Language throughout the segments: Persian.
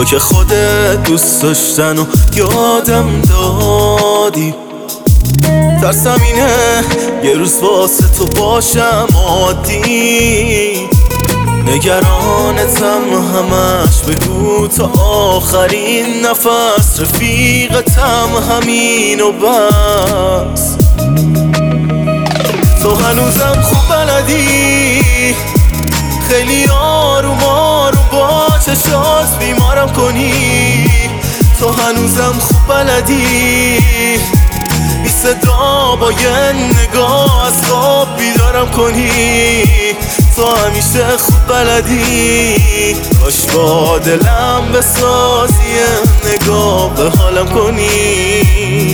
که خودت دوست داشتن و یادم دادی. ترسم اینه یه روز واسه تو باشم عادی، نگرانتم همش، بگو تا آخرین نفس رفیقتم همین و بس. تو هنوزم خوب بلدی خیلی آروم آروم با چشات بیمارم کنی. تو هنوزم خوب بلدی بی صدا با یه نگاه از خواب بیدارم کنی. تو همیشه خوب بلدی کاش با دلم بسازی، نگاه به حالم کنی.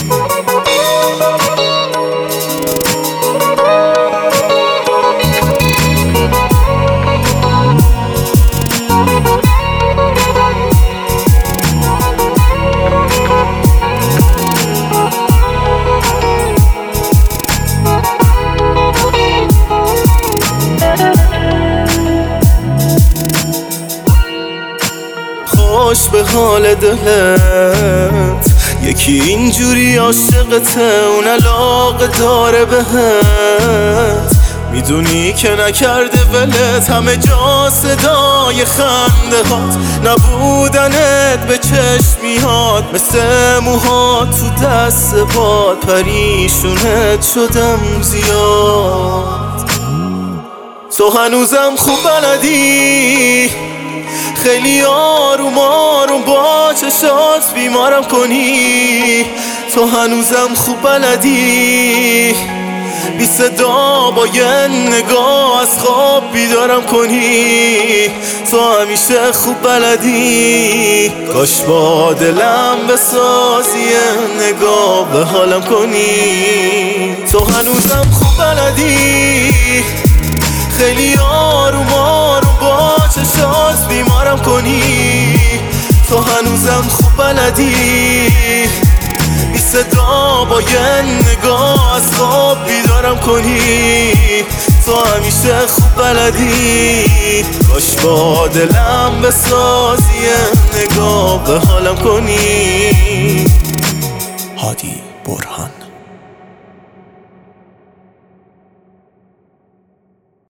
خوش به حال دلت، یکی اینجوری عاشقته، اون علاقه داره بهت. میدونی که نکرده ولت، همه جا صدای خنده هات، نبودنت به چشم میاد مثل موهات تو دست باد. پریشونت شدم زیاد. تو هنوزم خوب بلدی خیلی آروم آروم با چشات بیمارم کنی. تو هنوزم خوب بلدی بی صدا با یه نگاه از خواب بیدارم کنی. تو همیشه خوب بلدی کاش با دلم بسازی، نگاه به حالم کنی. تو هنوزم خوب بلدی خیلی آروم آروم با چشات بیمارم کنی. تو هنوزم خوب بلدی بی صدا با یه نگاه از خواب بیدارم کنی. تو همیشه خوب بلدی کاش با دلم بسازی، نگاه به حالم کنی. هادی برهان.